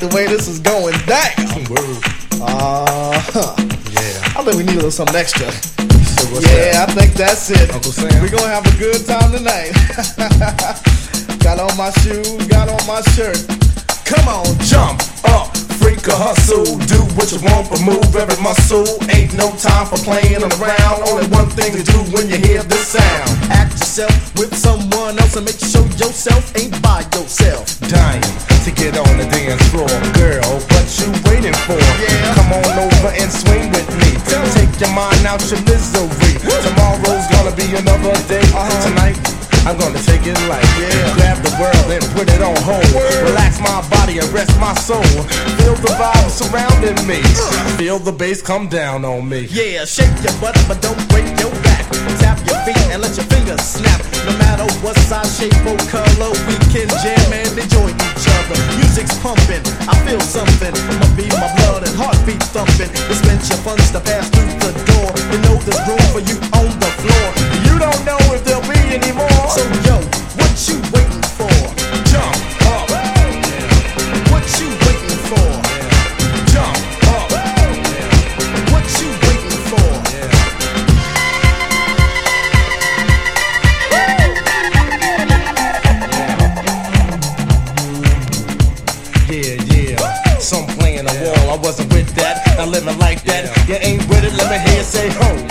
the way this is going down. Yeah. I think we need a little something extra. So what's Yeah, I think that's it. Uncle Sam? We're gonna have a good time tonight. Got on my shoes, got on my shirt. Come on, Jump up, freak or hustle, do what you want but move every muscle. Ain't no time for playing around, only one thing to do when you hear this sound. act yourself with someone else and make sure yourself ain't by yourself. Dying to get on the dance floor, girl, what you waiting for? Yeah. Come on over and swing with me. Take your mind out your misery. Tomorrow's gonna be another day. Tonight I'm gonna take it light. Grab the world and put it on hold. Relax my body and rest my soul. Feel the vibe surrounding me. Feel the bass come down on me. Yeah, shake your butt but don't break your back. Tap your feet and let your fingers snap. No matter what size, shape or color, we can jam and enjoy each other. Music's pumping, I feel something. My beat, my blood and heartbeat thumping. Dispense your funds to pass through the door. You know there's room for you on the floor. You don't know if there'll be any more. So yo, what you waiting for? Jump up, What you waiting for? jump up. What you waiting for? Yeah. Some playing a wall, I wasn't with that. Not living like that. You ain't with it, let me hear you say ho.